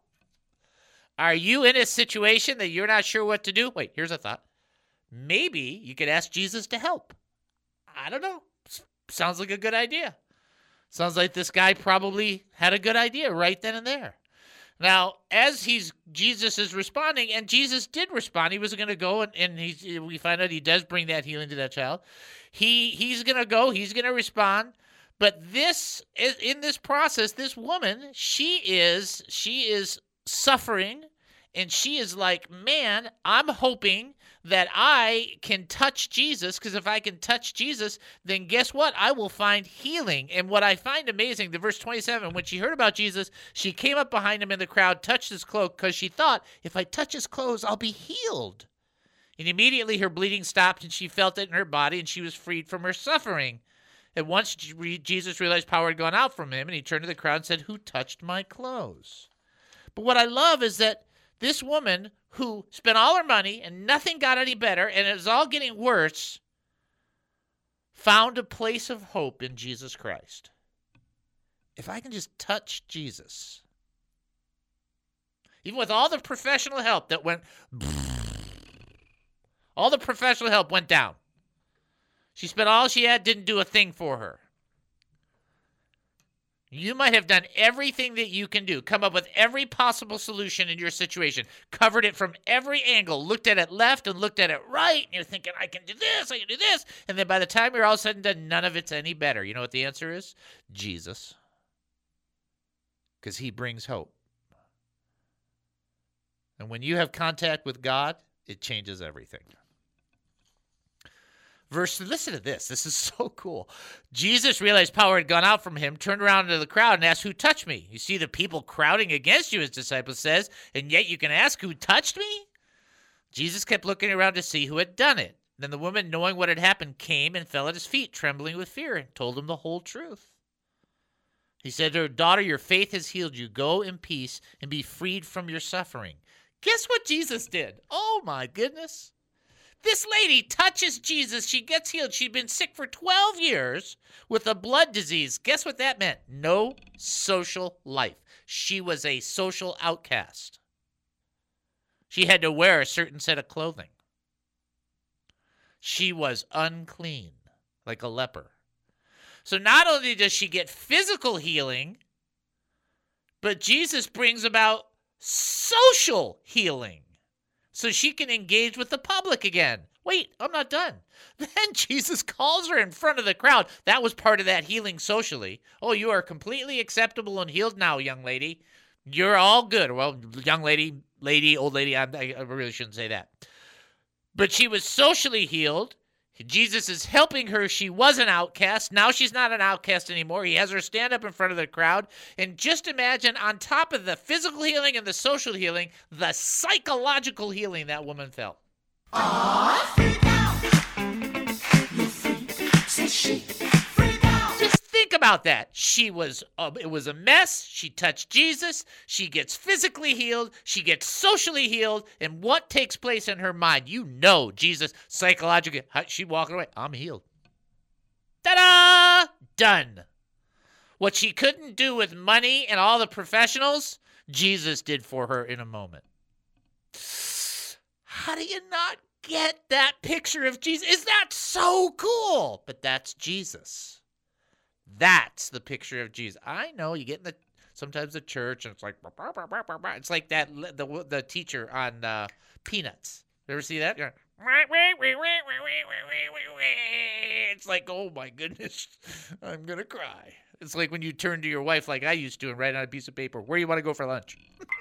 [SPEAKER 3] Are you in a situation that you're not sure what to do? Wait, here's a thought. Maybe you could ask Jesus to help. I don't know. Sounds like a good idea. Sounds like this guy probably had a good idea right then and there. Now, as Jesus is responding, and Jesus did respond. He was going to go, and we find out he does bring that healing to that child. He's going to go. He's going to respond. But in this process, this woman, she is suffering, and she is like, man, I'm hoping that I can touch Jesus, because if I can touch Jesus, then guess what? I will find healing. And what I find amazing, the verse 27, when she heard about Jesus, she came up behind him in the crowd, touched his cloak, because she thought, if I touch his clothes, I'll be healed. And immediately her bleeding stopped, and she felt it in her body, and she was freed from her suffering. And once Jesus realized power had gone out from him, and he turned to the crowd and said, who touched my clothes? But what I love is that this woman who spent all her money and nothing got any better and it was all getting worse found a place of hope in Jesus Christ. If I can just touch Jesus, even with all the professional help that went, all the professional help went down. She spent all she had, didn't do a thing for her. You might have done everything that you can do, come up with every possible solution in your situation, covered it from every angle, looked at it left and looked at it right, and you're thinking, I can do this, I can do this. And then by the time you're all said and done, none of it's any better. You know what the answer is? Jesus. Because he brings hope. And when you have contact with God, it changes everything. Listen to this. This is so cool. Jesus realized power had gone out from him, turned around into the crowd and asked, who touched me? You see the people crowding against you, his disciple says, and yet you can ask, who touched me? Jesus kept looking around to see who had done it. Then the woman, knowing what had happened, came and fell at his feet, trembling with fear, and told him the whole truth. He said to her, daughter, your faith has healed you. Go in peace and be freed from your suffering. Guess what Jesus did? Oh, my goodness. This lady touches Jesus. She gets healed. She'd been sick for 12 years with a blood disease. Guess what that meant? No social life. She was a social outcast. She had to wear a certain set of clothing. She was unclean, like a leper. So not only does she get physical healing, but Jesus brings about social healing. So she can engage with the public again. Wait, I'm not done. Then Jesus calls her in front of the crowd. That was part of that healing socially. Oh, you are completely acceptable and healed now, young lady. You're all good. Well, young lady, old lady, I really shouldn't say that. But she was socially healed. Jesus is helping her. She was an outcast. Now she's not an outcast anymore. He has her stand up in front of the crowd. And just imagine, on top of the physical healing and the social healing, the psychological healing that woman felt. Freak out. You freak, says she. Freak out. Just think about that. It was a mess. She touched Jesus. She gets physically healed. She gets socially healed. And what takes place in her mind? You know, Jesus psychologically, she walking away. I'm healed. Ta-da! Done. What she couldn't do with money and all the professionals, Jesus did for her in a moment. How do you not get that picture of Jesus? Is that so cool? But that's Jesus. That's the picture of Jesus. I know you get in sometimes the church and it's like, it's like that the teacher on Peanuts. You ever see that? It's like, oh my goodness, I'm gonna cry. It's like when you turn to your wife like I used to and write on a piece of paper, where do you want to go for lunch?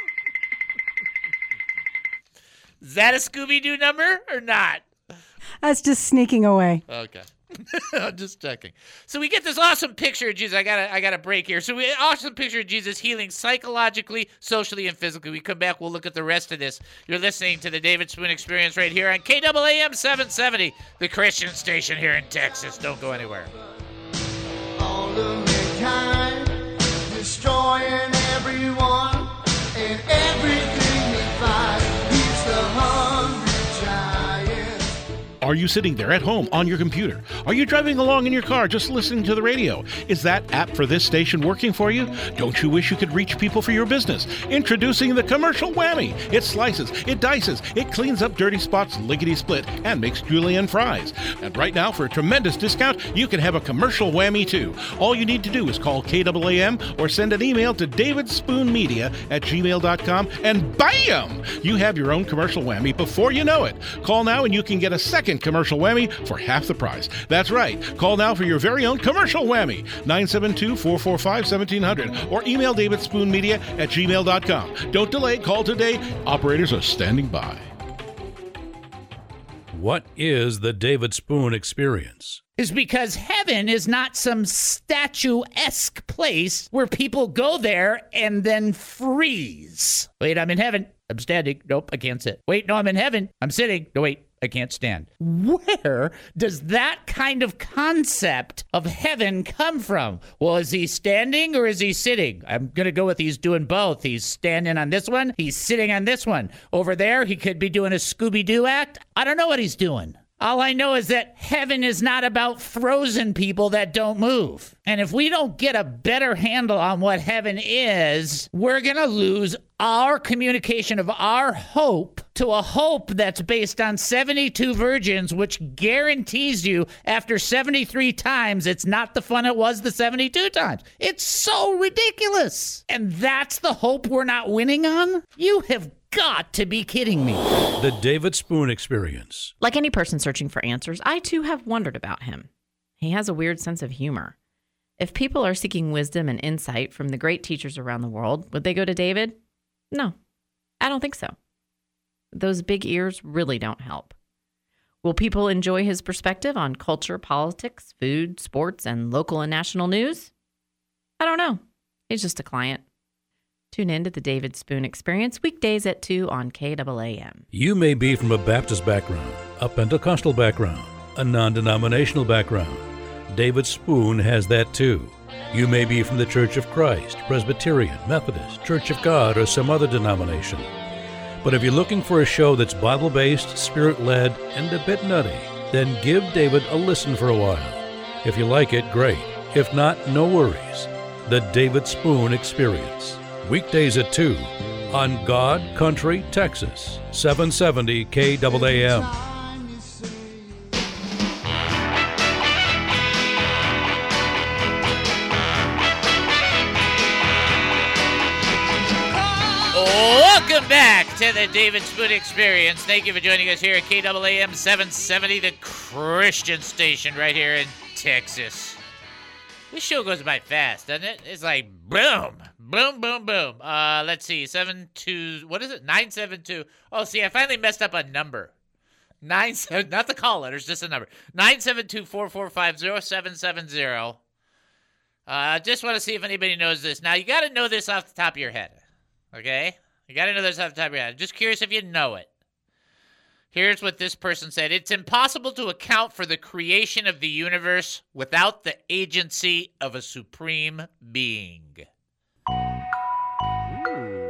[SPEAKER 3] Is that a Scooby-Doo number or not?
[SPEAKER 11] That's just sneaking away.
[SPEAKER 3] Okay. I'm just checking. So we get this awesome picture of Jesus. I got a break here. So we awesome picture of Jesus healing psychologically, socially, and physically. We come back, we'll look at the rest of this. You're listening to the David Spoon Experience right here on KAAM 770, the Christian station here in Texas. Don't go anywhere.
[SPEAKER 6] All of mankind, destroying everyone and everything they find. He's the hungry giant.
[SPEAKER 9] Are you sitting there at home on your computer? Are you driving along in your car just listening to the radio? Is that app for this station working for you? Don't you wish you could reach people for your business? Introducing the Commercial Whammy. It slices, it dices, it cleans up dirty spots lickety-split, and makes julienne fries. And right now, for a tremendous discount, you can have a Commercial Whammy too. All you need to do is call KAAM or send an email to davidspoonmedia@gmail.com, and bam! You have your own Commercial Whammy before you know it. Call now and you can get a second second commercial whammy for half the price. That's right. Call now for your very own commercial whammy. 972-445-1700 or email davidspoonmedia@gmail.com. Don't delay. Call today. Operators are standing by.
[SPEAKER 10] What is the David Spoon Experience?
[SPEAKER 3] Is because heaven is not some statuesque place where people go there and then freeze. Wait, I'm in heaven. I'm standing. Nope, I can't sit. Wait, no, I'm in heaven. I'm sitting. No, wait, I can't stand. Where does that kind of concept of heaven come from? Well, is he standing or is he sitting? I'm going to go with he's doing both. He's standing on this one. He's sitting on this one. Over there, he could be doing a Scooby-Doo act. I don't know what he's doing. All I know is that heaven is not about frozen people that don't move. And if we don't get a better handle on what heaven is, we're going to lose our communication of our hope to a hope that's based on 72 virgins, which guarantees you after 73 times, it's not the fun it was the 72 times. It's so ridiculous. And that's the hope we're not winning on? You have got to be kidding me.
[SPEAKER 10] The David Spoon Experience.
[SPEAKER 17] Like any person searching for answers, I too have wondered about him. He has a weird sense of humor. If people are seeking wisdom and insight from the great teachers around the world, would they go to David? No, I don't think so. Those big ears really don't help. Will people enjoy his perspective on culture, politics, food, sports, and local and national news? I don't know. He's just a client. Tune in to the David Spoon Experience weekdays at 2 on KAAM.
[SPEAKER 10] You may be from a Baptist background, a Pentecostal background, a non-denominational background. David Spoon has that too. You may be from the Church of Christ, Presbyterian, Methodist, Church of God, or some other denomination. But if you're looking for a show that's Bible-based, Spirit-led, and a bit nutty, then give David a listen for a while. If you like it, great. If not, no worries. The David Spoon Experience. Weekdays at 2 on God Country, Texas, 770 KAAM.
[SPEAKER 3] Welcome back to the David Spoon Experience. Thank you for joining us here at KAAM 770, the Christian station right here in Texas. This show goes by fast, doesn't it? It's like boom, boom, boom, boom. Let's see, 972. Oh, see, I finally messed up a number. 97, not the call letters, just a number. 972-445-0770. Just want to see if anybody knows this. Now, you got to know this off the top of your head, okay? You got to know this off the top of your head. Just curious if you know it. Here's what this person said. It's impossible to account for the creation of the universe without the agency of a supreme being. Ooh.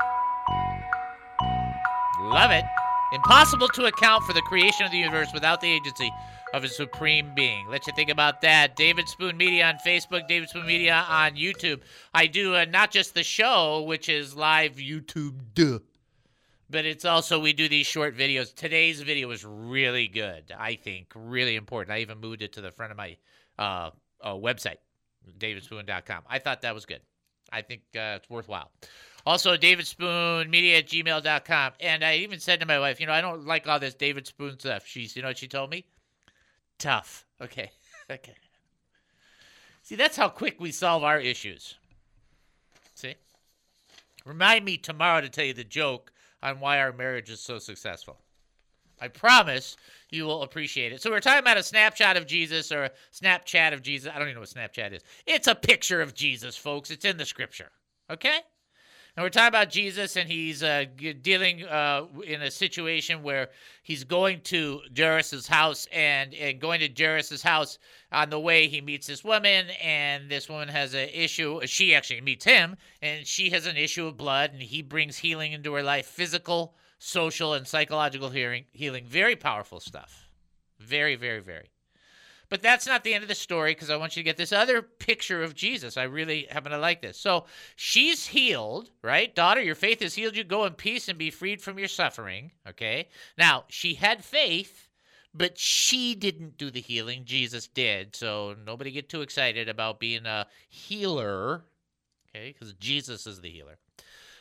[SPEAKER 3] Love it. Impossible to account for the creation of the universe without the agency of a supreme being. Let you think about that. David Spoon Media on Facebook, David Spoon Media on YouTube. I do not just the show, which is live YouTube, but it's also, we do these short videos. Today's video was really good, I think, really important. I even moved it to the front of my website, davidspoon.com. I thought that was good. I think it's worthwhile. Also, davidspoonmedia@gmail.com. And I even said to my wife, I don't like all this David Spoon stuff. You know what she told me? Tough. Okay. Okay. See, that's how quick we solve our issues. See? Remind me tomorrow to tell you the joke on why our marriage is so successful. I promise you will appreciate it. So we're talking about a snapshot of Jesus or a Snapchat of Jesus. I don't even know what Snapchat is. It's a picture of Jesus, folks. It's in the scripture. Okay? And we're talking about Jesus, and he's dealing in a situation where he's going to Jairus' house, and going to Jairus' house, on the way he meets this woman, and this woman has an issue. She actually meets him, and she has an issue of blood, and he brings healing into her life, physical, social, and psychological healing. Very powerful stuff. Very, very, very. But that's not the end of the story, because I want you to get this other picture of Jesus. I really happen to like this. So she's healed, right? Daughter, your faith has healed you. Go in peace and be freed from your suffering, okay? Now, she had faith, but she didn't do the healing. Jesus did. So nobody get too excited about being a healer, okay? Because Jesus is the healer.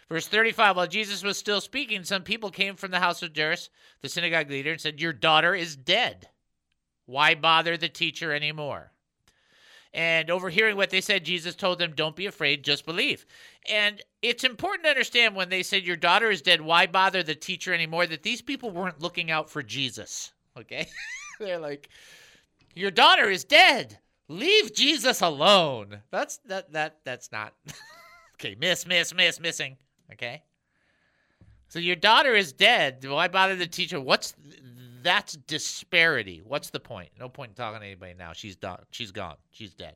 [SPEAKER 3] Verse 35, while Jesus was still speaking, some people came from the house of Jairus, the synagogue leader, and said, your daughter is dead. Why bother the teacher anymore? And overhearing what they said, Jesus told them, don't be afraid, just believe. And it's important to understand when they said, your daughter is dead, why bother the teacher anymore, that these people weren't looking out for Jesus, okay? They're like, your daughter is dead. Leave Jesus alone. That's not. Okay, missing, okay? So your daughter is dead. Why bother the teacher? That's disparity. What's the point? No point in talking to anybody now. She's done. She's gone. She's dead.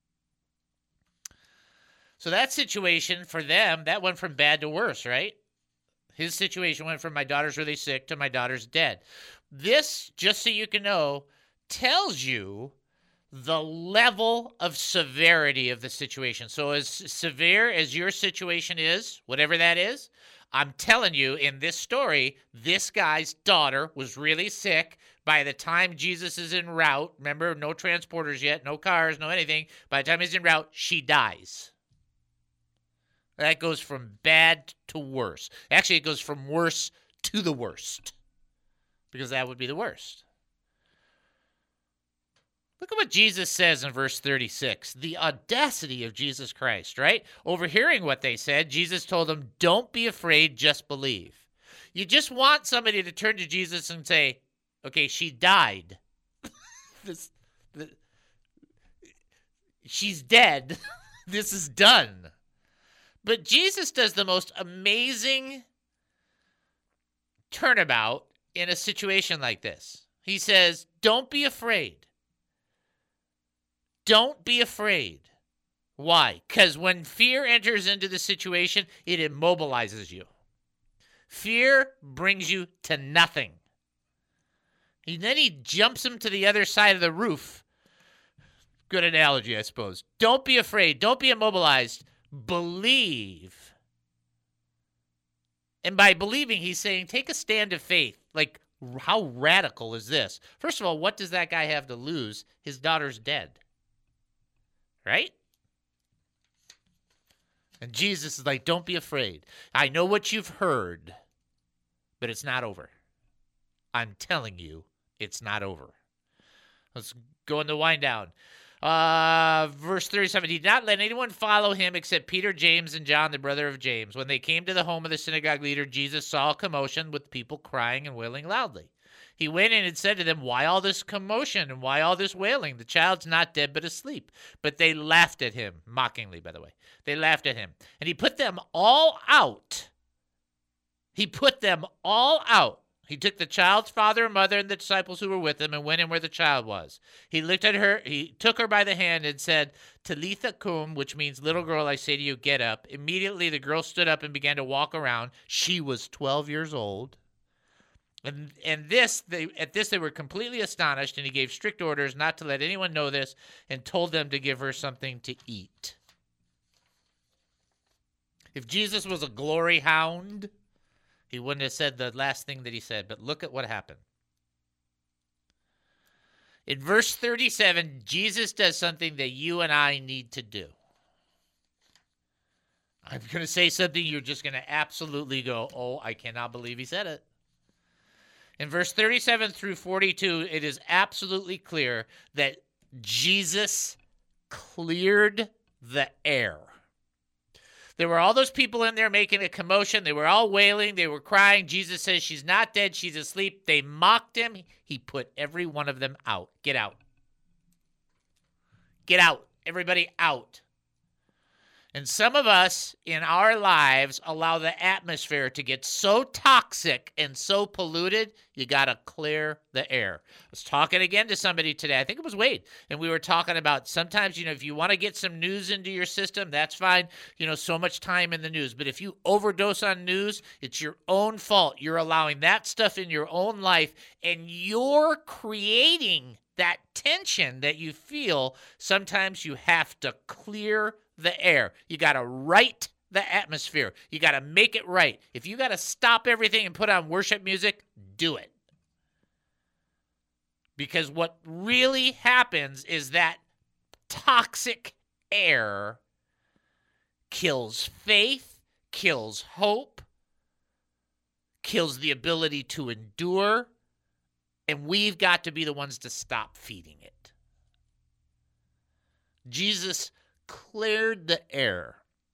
[SPEAKER 3] So that situation for them, that went from bad to worse, right? His situation went from my daughter's really sick to my daughter's dead. This, just so you can know, tells you the level of severity of the situation. So as severe as your situation is, whatever that is, I'm telling you, in this story, this guy's daughter was really sick. By the time Jesus is en route, remember, no transporters yet, no cars, no anything. By the time he's en route, she dies. That goes from bad to worse. Actually, it goes from worse to the worst, because that would be the worst. Look at what Jesus says in verse 36. The audacity of Jesus Christ, right? Overhearing what they said, Jesus told them, don't be afraid, just believe. You just want somebody to turn to Jesus and say, okay, she died. She's dead. This is done. But Jesus does the most amazing turnabout in a situation like this. He says, don't be afraid. Don't be afraid. Why? Because when fear enters into the situation, it immobilizes you. Fear brings you to nothing. And then he jumps him to the other side of the roof. Good analogy, I suppose. Don't be afraid. Don't be immobilized. Believe. And by believing, he's saying, take a stand of faith. Like, how radical is this? First of all, what does that guy have to lose? His daughter's dead. Right? And Jesus is like, don't be afraid. I know what you've heard, but it's not over. I'm telling you, it's not over. Let's go into wind down. Verse 37, he did not let anyone follow him except Peter, James, and John, the brother of James. When they came to the home of the synagogue leader, Jesus saw a commotion with people crying and wailing loudly. He went in and said to them, why all this commotion and why all this wailing? The child's not dead but asleep. But they laughed at him, mockingly, by the way. They laughed at him. And he put them all out. He took the child's father and mother and the disciples who were with him and went in where the child was. He looked at her, he took her by the hand and said, Talitha cum, which means, little girl, I say to you, get up. Immediately the girl stood up and began to walk around. She was 12 years old. And at this they were completely astonished, and he gave strict orders not to let anyone know this and told them to give her something to eat. If Jesus was a glory hound, he wouldn't have said the last thing that he said, but look at what happened. In verse 37, Jesus does something that you and I need to do. I'm going to say something you're just going to absolutely go, oh, I cannot believe he said it. In verse 37 through 42, it is absolutely clear that Jesus cleared the air. There were all those people in there making a commotion. They were all wailing. They were crying. Jesus says, she's not dead. She's asleep. They mocked him. He put every one of them out. Get out. Get out. Everybody out. And some of us in our lives allow the atmosphere to get so toxic and so polluted, you got to clear the air. I was talking again to somebody today. I think it was Wade. And we were talking about sometimes, if you want to get some news into your system, that's fine. So much time in the news. But if you overdose on news, it's your own fault. You're allowing that stuff in your own life, and you're creating that tension that you feel. Sometimes you have to clear the air. You got to right the atmosphere. You got to make it right. If you got to stop everything and put on worship music, do it. Because what really happens is that toxic air kills faith, kills hope, kills the ability to endure, and we've got to be the ones to stop feeding it. Jesus cleared the air.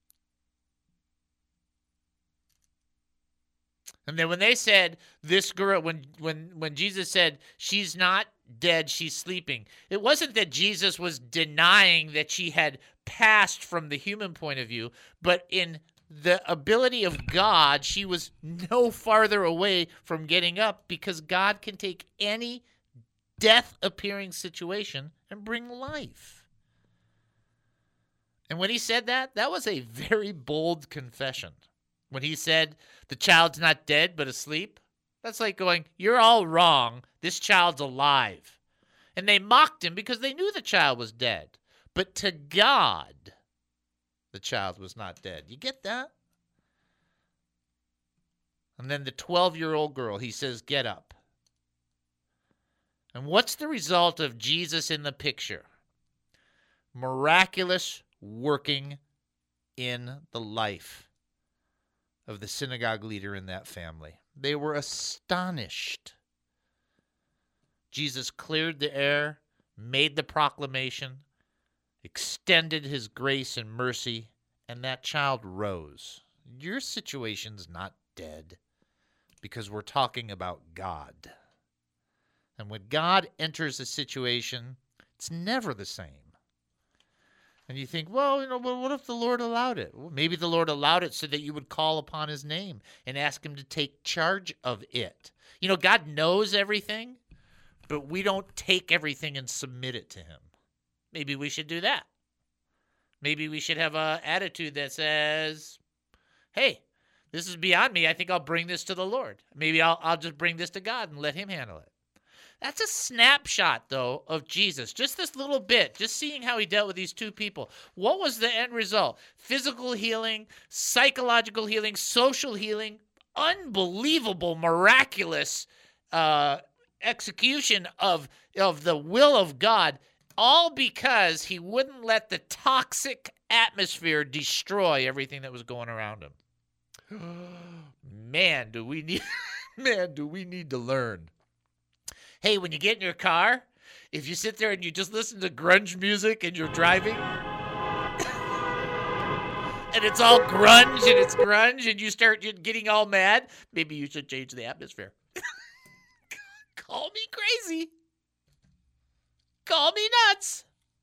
[SPEAKER 3] And then when they said, this girl, when Jesus said, she's not dead, she's sleeping, it wasn't that Jesus was denying that she had passed from the human point of view, but in the ability of God, she was no farther away from getting up, because God can take any death-appearing situation and bring life. And when he said that, that was a very bold confession. When he said, the child's not dead but asleep, that's like going, you're all wrong. This child's alive. And they mocked him because they knew the child was dead. But to God, the child was not dead. You get that? And then the 12-year-old girl, he says, get up. And what's the result of Jesus in the picture? Miraculous working in the life of the synagogue leader in that family. They were astonished. Jesus cleared the air, made the proclamation, extended his grace and mercy, and that child rose. Your situation's not dead, because we're talking about God. And when God enters a situation, it's never the same. And you think, well, what if the Lord allowed it? Well, maybe the Lord allowed it so that you would call upon his name and ask him to take charge of it. God knows everything, but we don't take everything and submit it to him. Maybe we should do that. Maybe we should have an attitude that says, hey, this is beyond me. I think I'll bring this to the Lord. Maybe I'll just bring this to God and let him handle it. That's a snapshot, though, of Jesus. Just this little bit, just seeing how he dealt with these two people. What was the end result? Physical healing, psychological healing, social healing, unbelievable, miraculous execution of the will of God, all because he wouldn't let the toxic atmosphere destroy everything that was going around him. Man, do we need to learn. Hey, when you get in your car, if you sit there and you just listen to grunge music and you're driving, and it's all grunge and you start getting all mad, maybe you should change the atmosphere. Call me crazy. Call me nuts.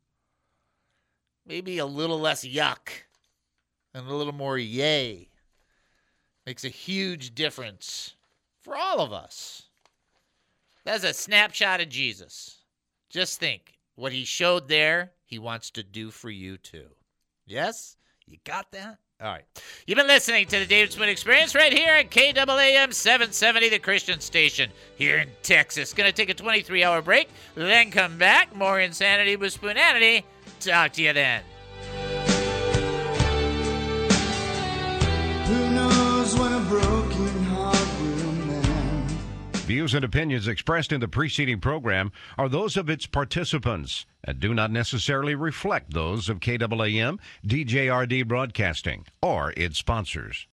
[SPEAKER 3] Maybe a little less yuck and a little more yay makes a huge difference for all of us. That's a snapshot of Jesus. Just think, what he showed there, he wants to do for you too. Yes? You got that? All right. You've been listening to the David Spoon Experience right here at KAAM 770, the Christian station here in Texas. Going to take a 23-hour break, then come back. More insanity with Spoonanity. Talk to you then.
[SPEAKER 6] Who knows when a broken heart will mend?
[SPEAKER 1] Views and opinions expressed in the preceding program are those of its participants and do not necessarily reflect those of KAAM, DJRD Broadcasting, or its sponsors.